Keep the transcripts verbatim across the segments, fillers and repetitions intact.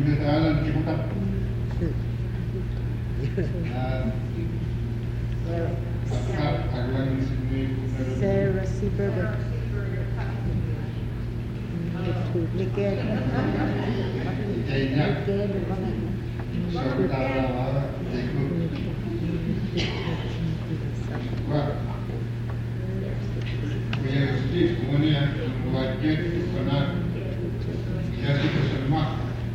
تعالى نشوفك. Sarah Seberger. Liken. Kayaknya Liken banget. saudara ikut. Wah, punya sedih kemudian wajib karena dia itu semak.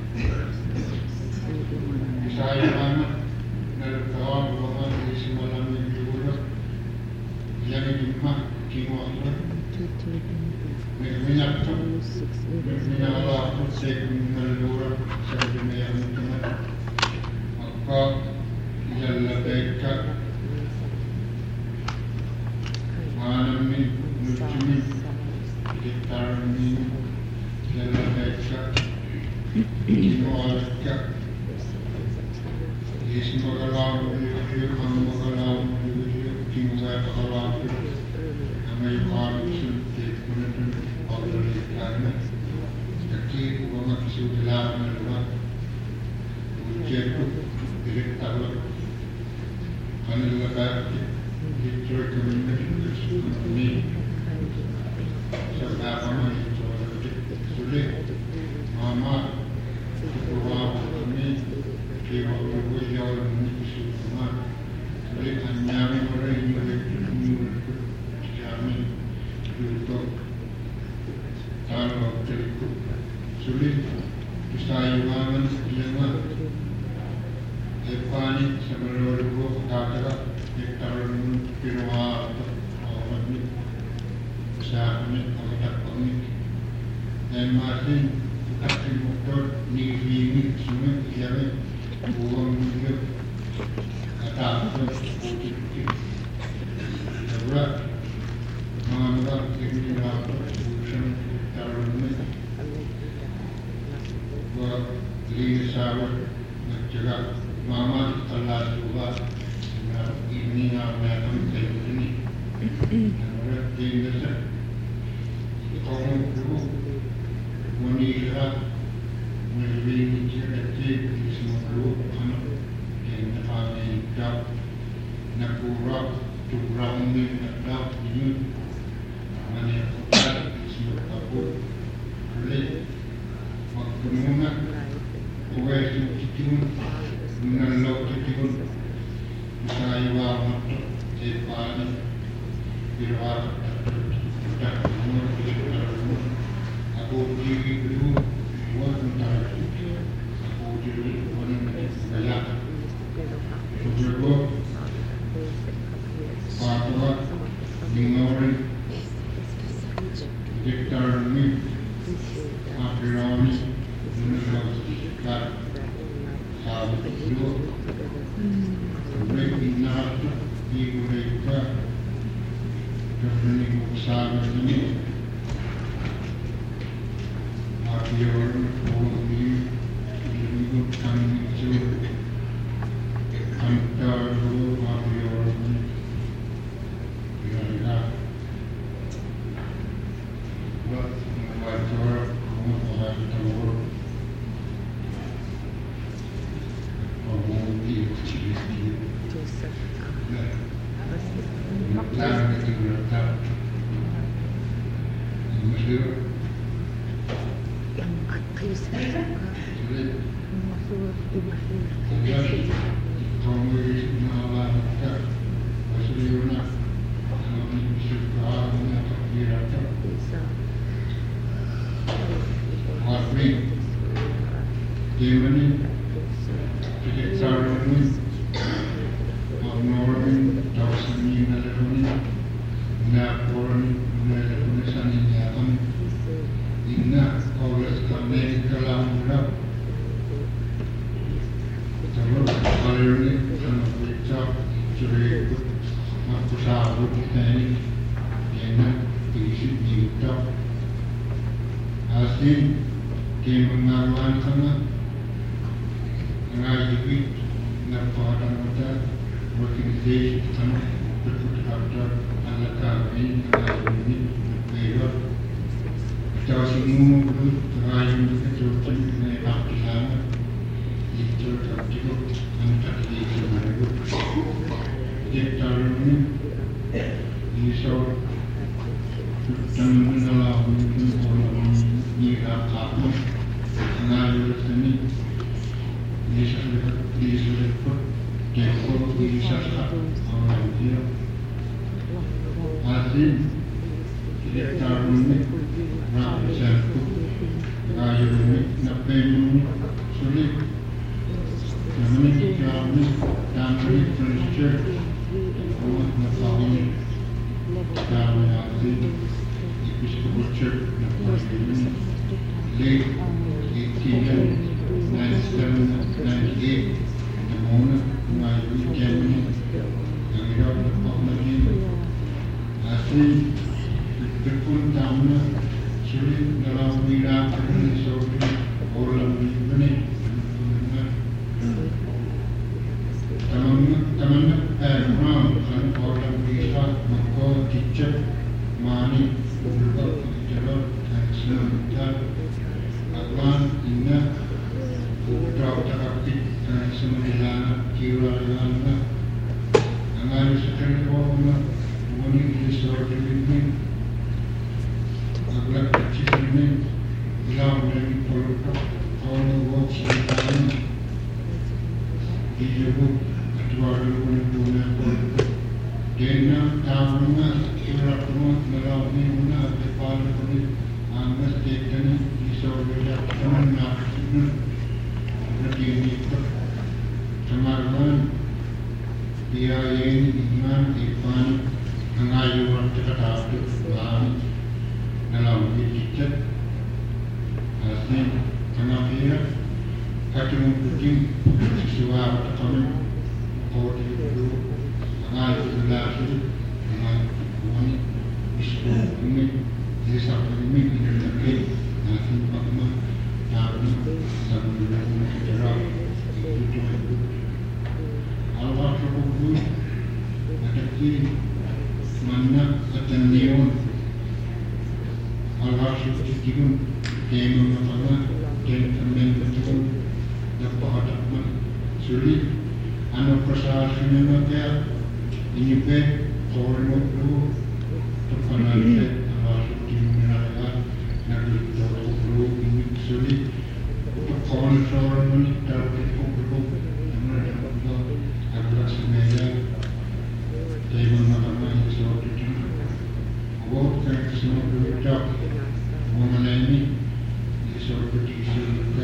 Saya mana dari kawan kawan di semalam minggu lalu, yang di mak kimo itu, minyak tu, minyak Allah tu saya mengelur saya punya teman, maka jalan dekat mana ni nucumi kita ni jalan dekat kimo dekat. Ismu Allah, Ibu Kamu Allah, Ibu Tinggal Allah, Kami Kamu Suntik Menenun Allah Ikhlas. Jadi umat sudah menerima ujian direct Allah. Kami lepas itu kemudian ini serta kami sulit mama ketua kami Kira kira yang mesti semua, jadi hanya orang yang berjumpa kami untuk tahu terikut sulit saya wangan jangan epani semeru kata kita orang pirwa orang ini saya ini orang kami dan masih kita motor ni ini semua jadi uang dia kata tu berat mana ini lah bukan taruh ni buat lini sahur nak jaga mama Allah suha ini nama kami ini berat dia saja kamu dulu menira menjadi cerita semua anak yang kami dapat nak kurang kurang ni nak ini mana kita semua kabur boleh waktu mana awal itu mengelola itu saya wah cepat berwar tak umur umur aku diri dulu buat tentang aku diri orang banyak juga bahwa dengarin diktar ni akhirnya meneruskan sahabat itu mereka di mereka kerana sahabat ini akhirnya orang ini menyebutkan itu antara akhirnya ialah buat wajar kemudian terus mengundi ciri-ciri dan itu berada di Mesir. Yang akhir saya masuk ibu kemudian kami mengalami masyarakat kami suka mengakhirkan kami ini tidak sarung orang tahu ni nalaruni na orang nalaruni sani nyam inna kaulas kami kalam rab terus hari ini kami bicara cerita aku sahabat ini yang diisi juta hasil kemengaruhan sana ngaji nafaran kita organisasi sana berkutat alat kami ngaji mereka jauh semua ngaji kita cuci mereka sana Jektaruni, Iso, Tanunala, Nika Kapu, Nayusani, Islipa, Jeko, Isasa, Amandia, Azim, Jektaruni, Rapisaku, Rayuni, Napenu, Sulik, Namini, Yami, Damri, Furniture, Napalini, Dami Azim, Episcopal Church, Napalini, late eighteen ninety-seven ninety-eight, Namona, Nayu, Germany, Namira, Napalini, Azim, Bipun Damna, Sulik, Nalamira, Purni, Sopi, Olam, Nibani, Tamanna, Ram, and Olam, Bisa, Mako, Teacher, Mani, Ulva, Terror, and Snowta, Agwan, Inna, Utrautakati, and Sumadilana, Kiralana, and I was a telephone, one in the sort of evening. Aglat, Chicken, Lam, Polo, all the works in time. Ibu, Tuaru, Puna, Dena, Tavana, Irakuma, Naravi, Muna, the Parliament, and the State, Isoria, Tamana, Radini, Tamaran, Piayan, Iman, Ipan, and I want to cut out the land, Naravi, teacher, as name, Tanapia. Katimu Putin, Siswa, Takamim, Koti, Blue, Anai, Lasu, Anai, Wani, Ispo, Umi, Lisa, Umi, Niraki, Nasim Pakma, Tabi, Sabu, Tera, Tutu, Alva, Trabu, Ataki, Manna, Atanion, Alva, Shukikun, Game of Mama, Game of Men, Pahatman, Suli, Anna Prasad, Cinema, Inipe, Foreign Blue, Tapanate, Alasu, Timinaga, Nagli, Blue, Inip Suli, Corn Foreign, Target Blue, American, Atlas Maya, Table Mahama, Exotic, Walk, Thanks, No Blue Top, Womanani, Exotic, Silka.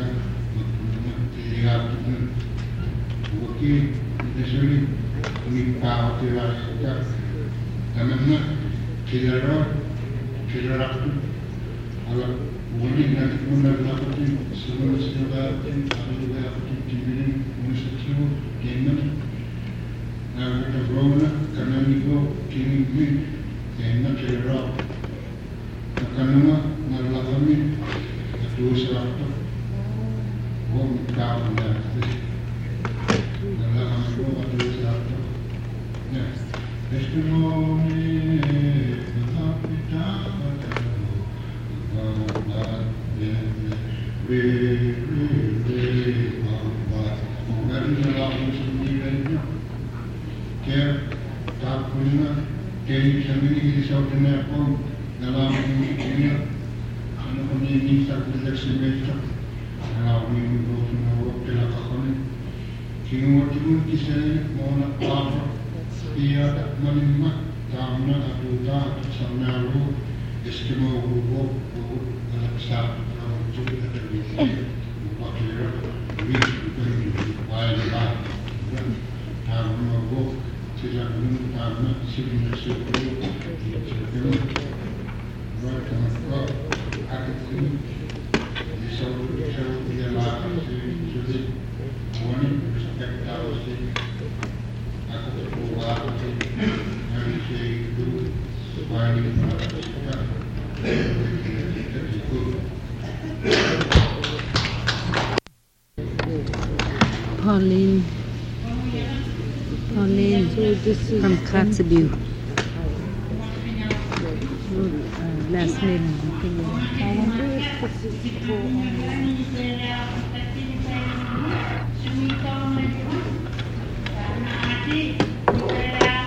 Wakil Desuri Mipau Tirasita Tamana Tilara Tilaratu Ala Wali Nakuna Lapatin Sunan Sivatin Aluapatin Tibirin Munisatu Kenan Navita Rona Kananigo Timin Kena Tilara Nakanuma Nalakamin Atusalata Home down there. Next. Testimony. Kinuwatimun kisay mona papa iya manimma tamna aduta samnaru eskimo hubo hubo alaksa rawu atari pakira wis wai ba tamna hubo sila gun tamna sila sila sila right tamna akiti so so dia la sila one respect our city. Aku berbuat dari itu supaya kita Pauline. Pauline so this is from Kotzebue. Uh, last name. I wonder if this is for um,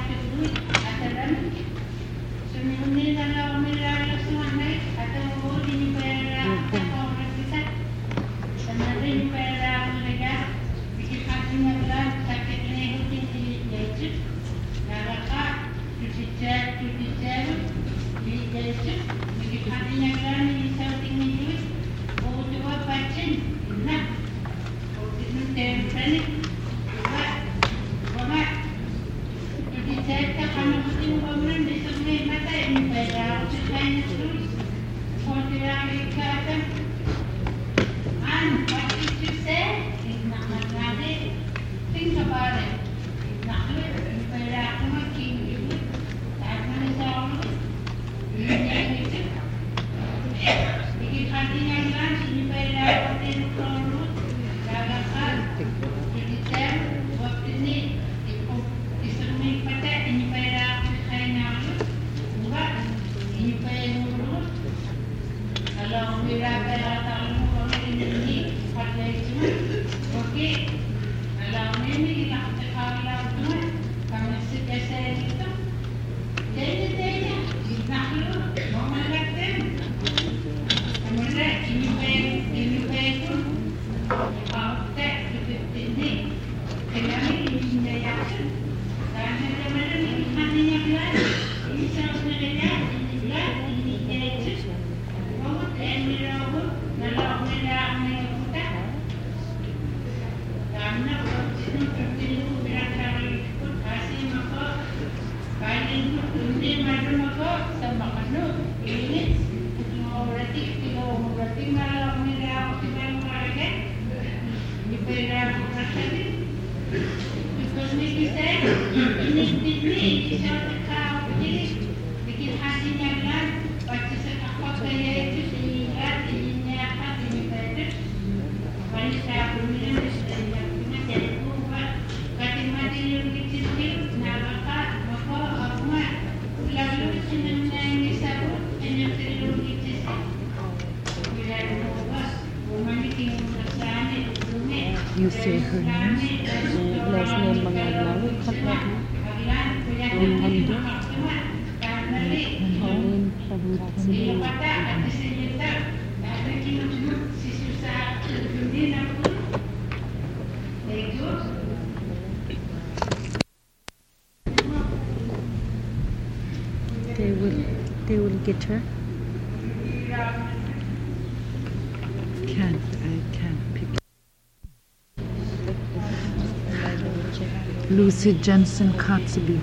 You say her name, last name Mangalao, Katlaku, Nihando, Nihalen, Pabutsini, They will, they will get her. Can't, I can't pick. Lucy Jensen Kotzebue.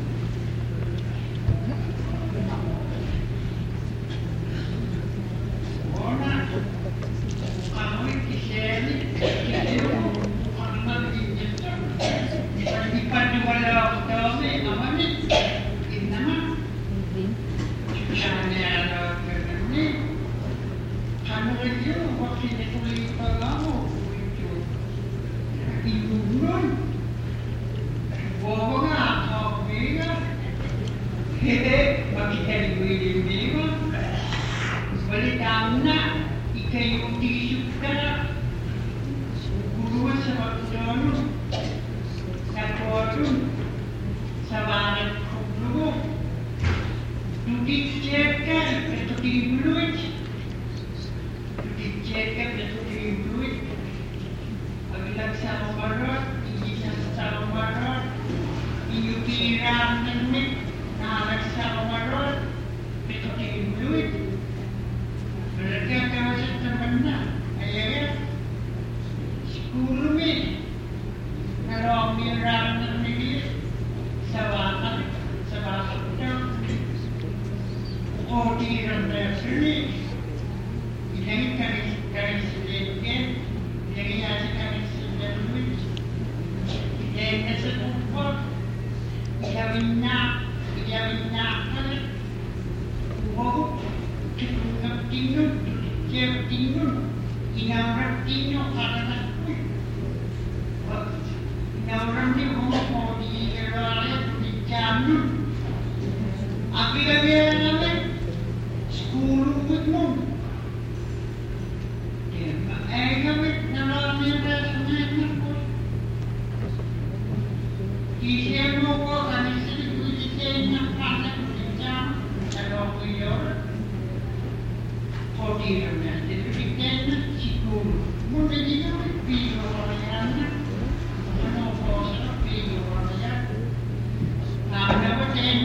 He said, no, I said,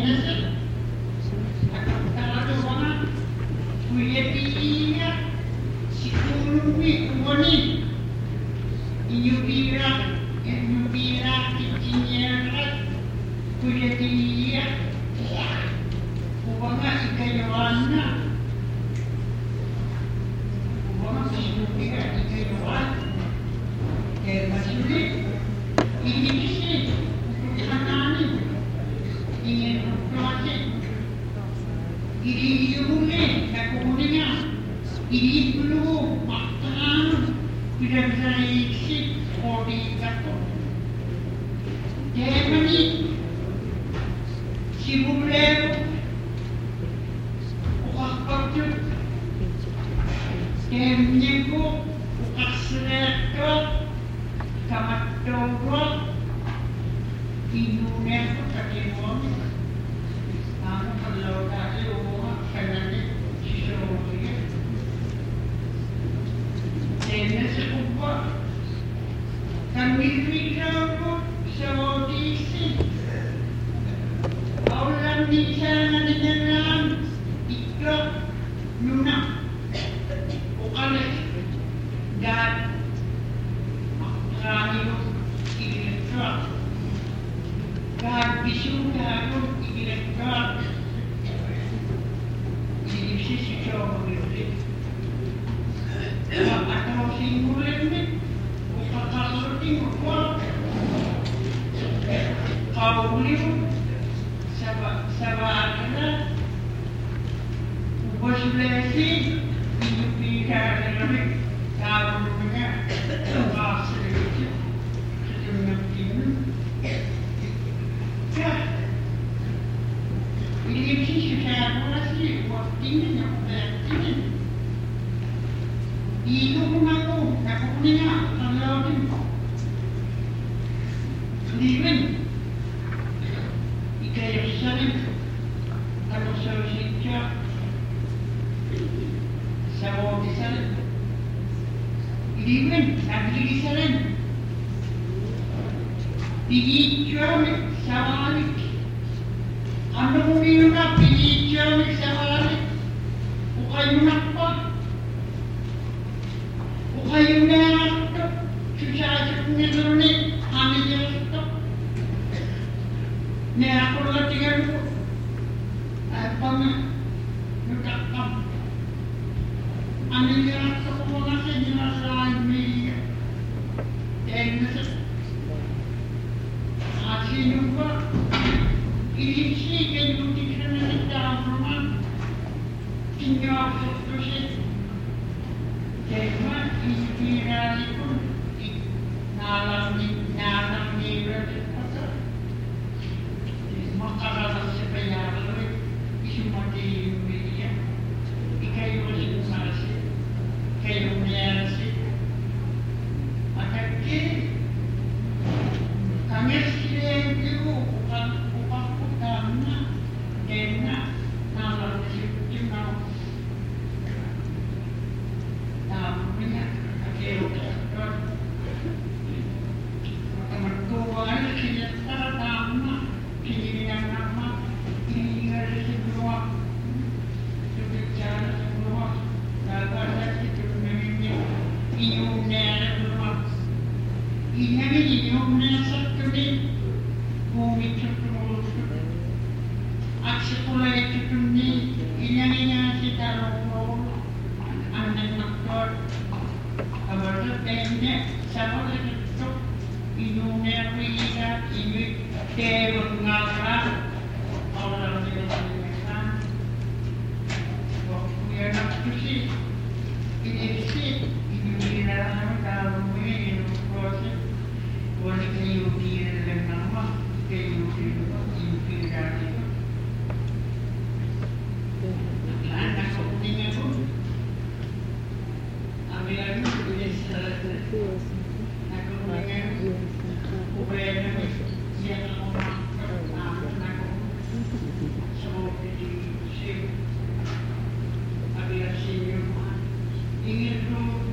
Ingin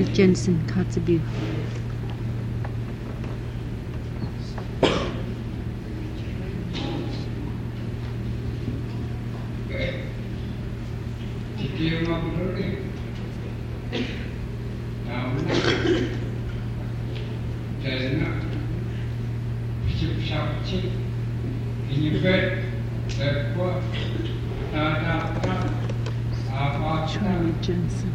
Jensen, Kotzebue. Charlie Jensen.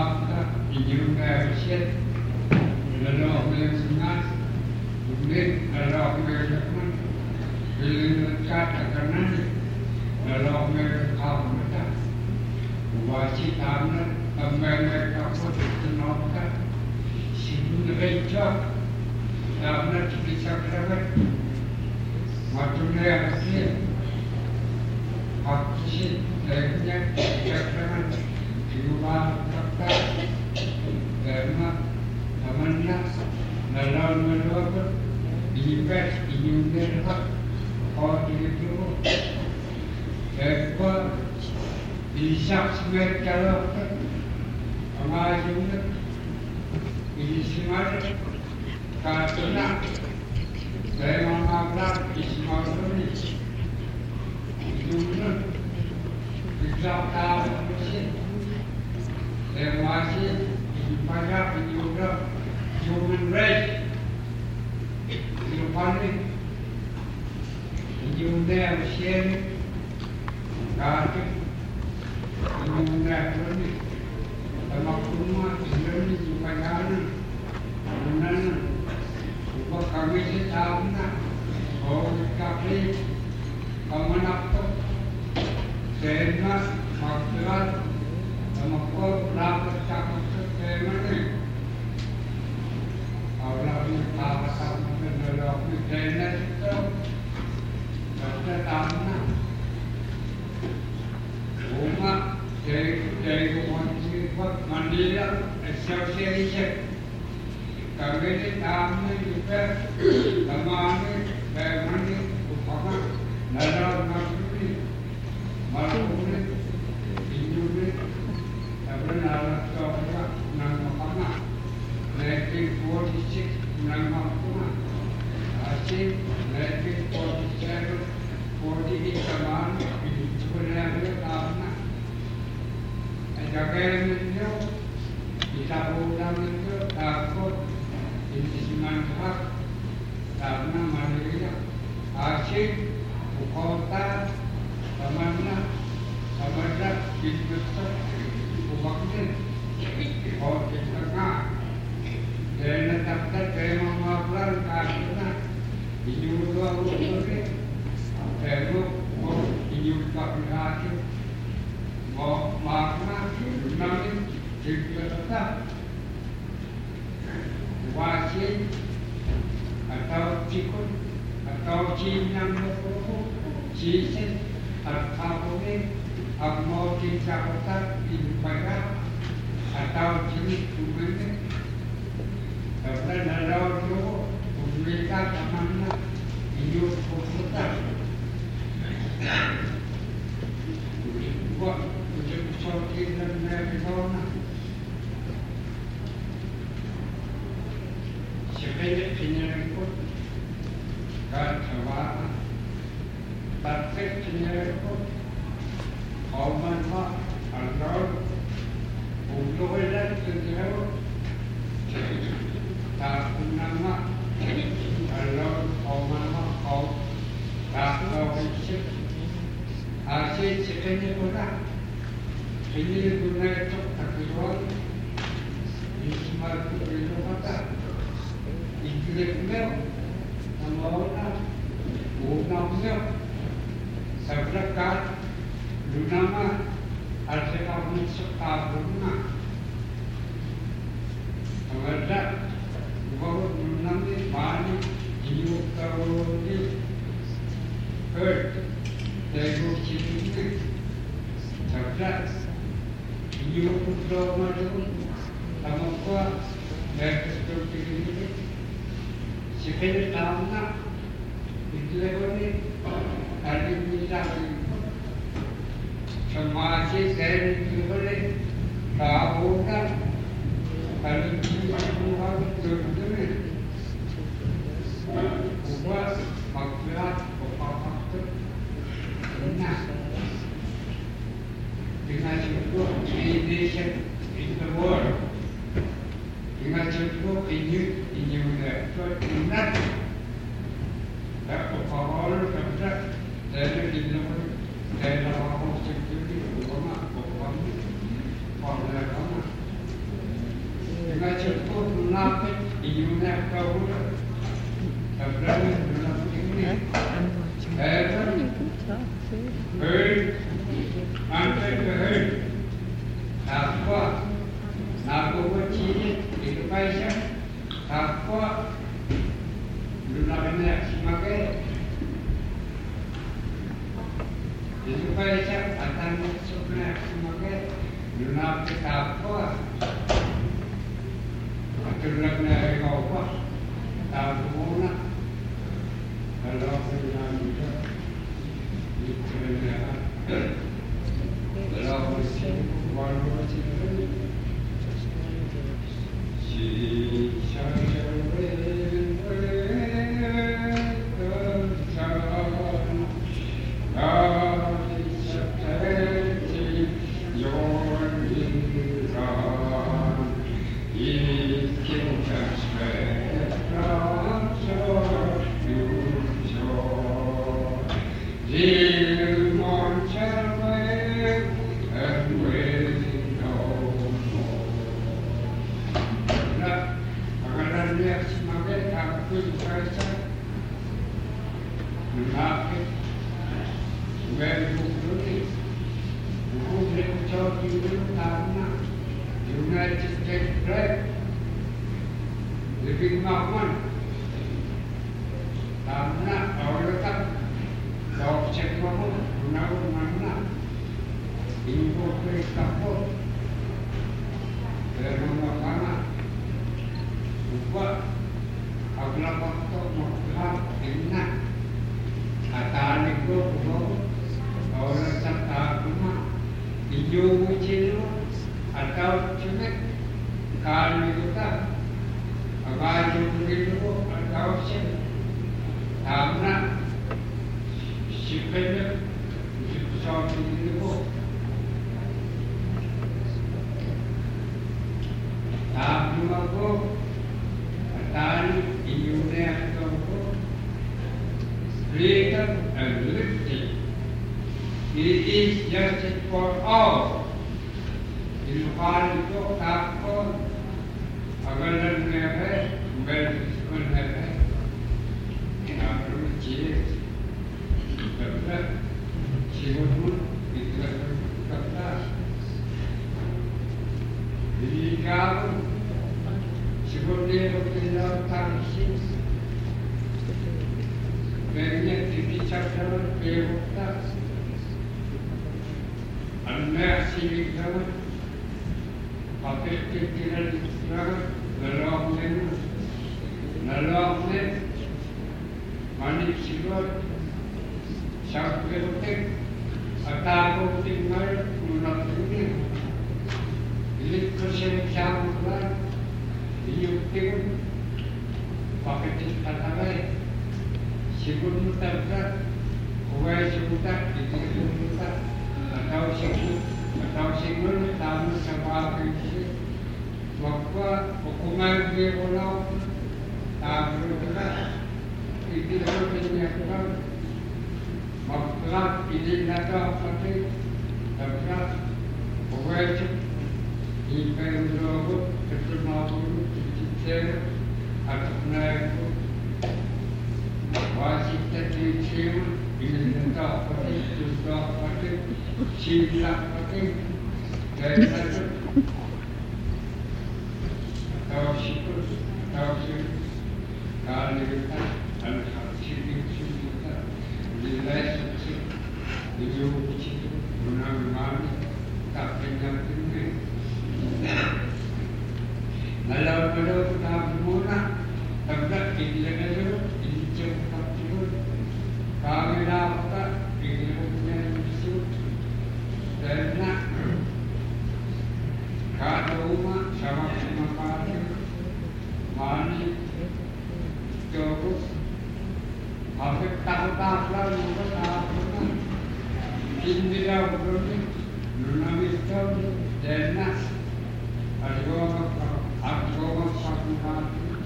Human race, you find it. You there, sharing, guarding, you there, running. The Makuma is learning to Payana, Nana, what committed Avna, or the Capri, Kamanako, Sena, Makla, the Mako, Rapa, Takas, Semani. Orang kita sama dengan kita itu, kita tahu, rumah dari dari konsep mandiri association, kami ini tahu juga, kami kami upama nara masuk masuk ini, tapi nara seorang nama apa? nineteen forty-six, Nanmakuna, Ashi, nineteen forty-seven, forty-eight, Kaman, Chunamil, Avna, and Jagaminyo, Itabunaminyo, Takot, Inisimantak, Tavna Maria, Ashi, Ukota, Tamana, Tamana, Kitbusta, Ubakin, Ukota, dan tetap saya mengapakan karena hidup dua puluh hari, saya mau hidup tak berhasil, mau makna nanti juga tetap wajib atau cikun atau cim yang berpuluh cisin atau ini mau cinta hidup baik atau jenis tubuhnya. Karena nara itu memberikan amanah hidup kita. Buat untuk sortir dan mereka. Sebagai penyerikut, kacauan, tapi penyerikut, kauman mak, atau untuk orang sendiri. Tak nama kalau orang kau tak kau isip, asyik sekian orang, ini guna itu tak keluar, ini semua itu mata, iklim mel, nama orang, orang mel, sebelah nama ada kamu suka rumah, ada bahwa nanti banyak jiwa terus hurt dari sini cerdas jiwa putra macam sama kuat dari seperti ini sekitar tahun itu lepas ni ada misal semasa saya itu boleh tahu kan kalau in the world. Imagine go in you, in you there, but in that. That will follow from that. Then you know, then the whole security will come up, will come from that one. Imagine go to nothing, in you never go over. The brother will not be me. Heaven, earth, under the earth. Apa nak buat ciri itu paisa apa lunak benar sebagai itu paisa akan masuknya sebagai lunak apa atau lunaknya apa tahu mana kalau benar itu itu benar kalau bersih one more thing. She shall win, God is protecting your God. He can transfer from shore to shore. Till morn shall wake and wake. Sebagai aku berasa mengaku sebagai bukti bukti bercakap itu karena United States flag lebih mahal karena orang tak tahu siapa pun guna mana info berita pun dari mana buat agak waktu muklah enak atau itu buat orang serta rumah hijau kecil atau cuma kalau kita agak jauh atau sih karena sebenarnya sesuatu itu tapi aku tadi Indonesia itu freedom and liberty. It is justice for all. Di luar itu takut agar negara bersikap negara tidak perlu ciri. Kerana siapapun itu kata. Jadi kalau sebenarnya kita tahu banyak dibicarakan berita, anak sini kita pakai pikiran kita lalauan, lalauan, manis silat, sampai atau tinggal menantinya, ini kesenjangan. Diukir pakai kata lain sebelum terkat kue sebutan itu sebutan atau sebut atau sebelum tamu sama itu waktu hukuman dia pulau tamu kita itu ternyata maklum ini nada seperti terkat kue Ikan robot terkenal dulu kecil atau naik wasit kecil ini entah apa itu entah apa itu silap apa itu dari satu tahu sikur tahu sikur kalau kita anak sikur sikur nilai sikur itu kecil guna guna tak penyam tinggi. Kalau kalau kita muna, tempat ini lepas ini cepat cepat. Kami dapat ini punya musuh dan nak kalau rumah sama sama pagi Asla juga tak Indira Udoni, Nunavista, Denas, Argoma, Argoma Sakuhan,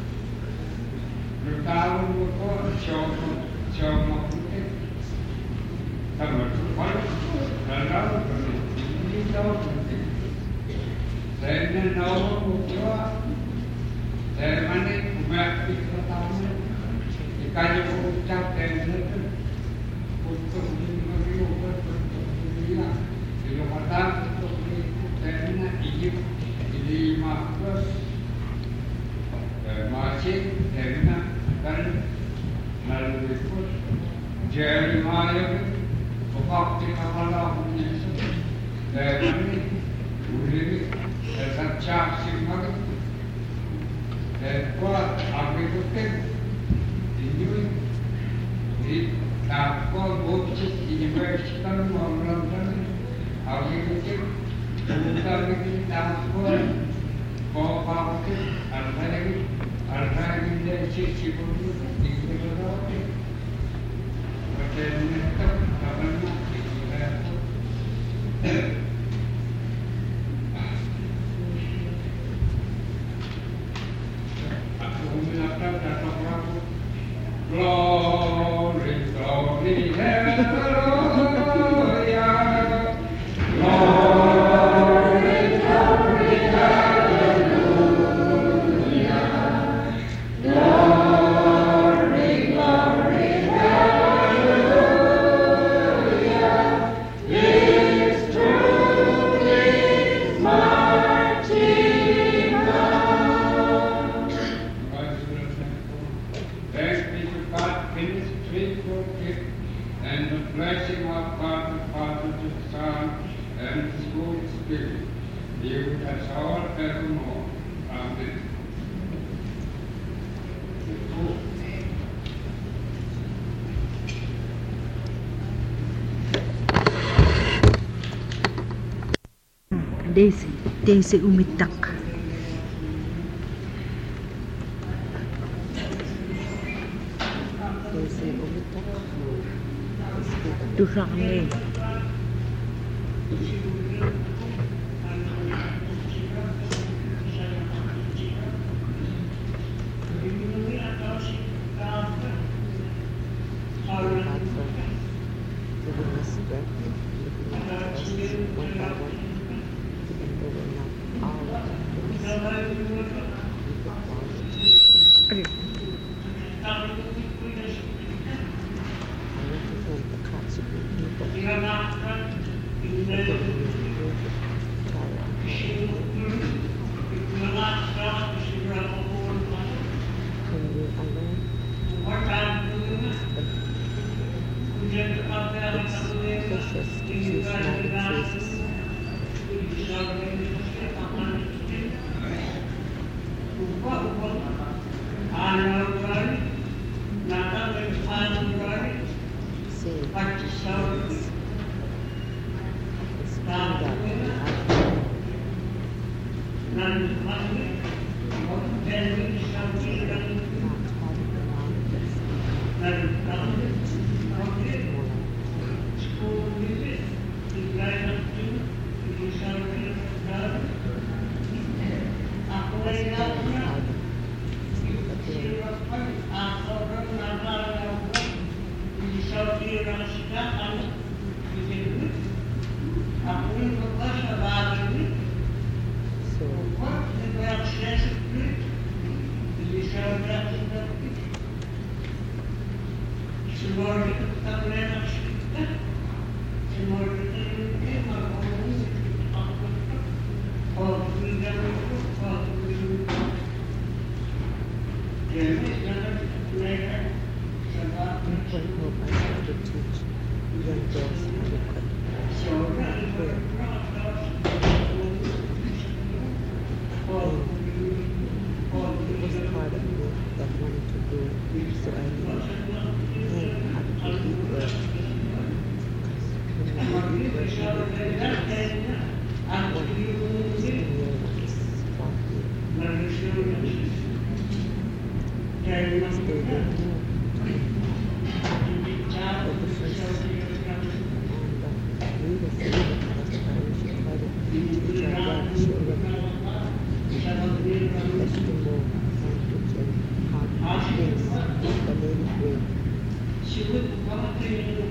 Lutalo Muko, Chomo, Chomo, Tamat, Lalau, Indira, Then Nova Mukua, then Mani, Umak, Pikatamu, Ikaya Ucap, and untuk mengirimkan pertukaran di Ramadan untuk mengikuti Egypt di Makkah masih dengan dan melalui pun Jeremiah waktu Allah menyebut dan ini boleh dan cak simak dan kuat agak ini di Takut bukti universitas mengeluarkan agak bukan lagi takut kau ada lagi ada lagi dari sisi pun tinggi berapa macam ni tak apa nak aku menata data berapa Glory, glory, hallelujah. Glory, glory, hallelujah. Glory, glory, hallelujah. His truth is marching on. Thanks be to God in His faithful gift, and the blessing of God the Father, the Son, and the Holy Spirit be with us all evermore. Amen. Daisy, Daisy umitak. Daisy umitak. Dusa kami. Stay there. just remove and put in hot space the lady green. Got nothing to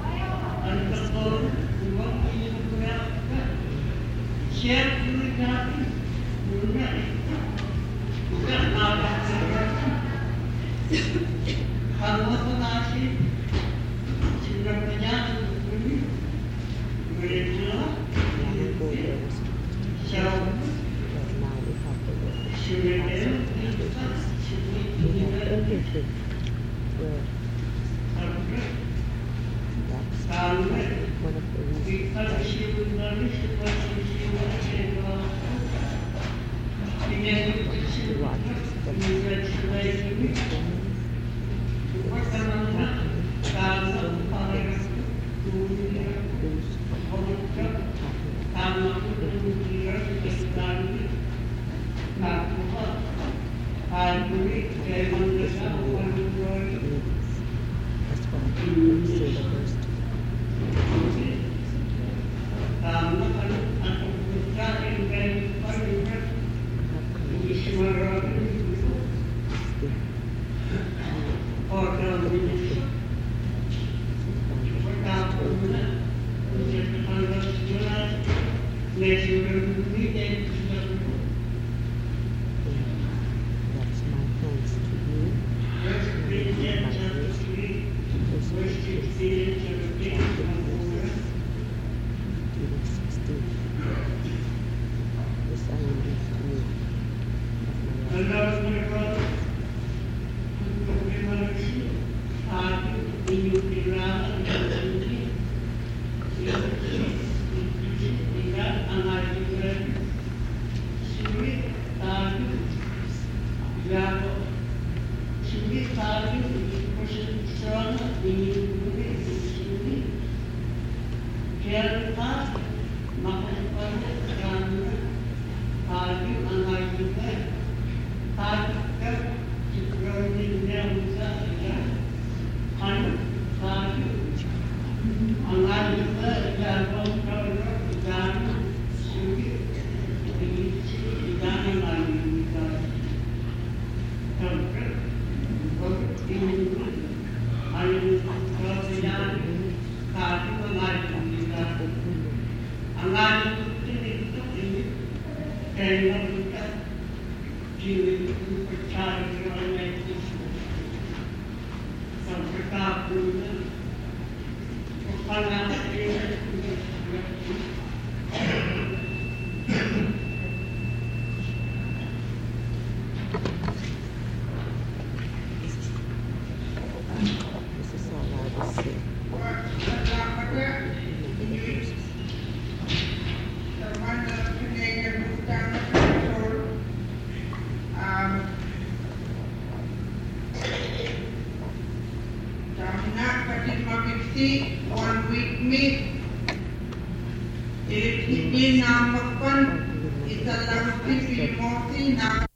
Share One week meat. It is nama pun italah pipi moti nama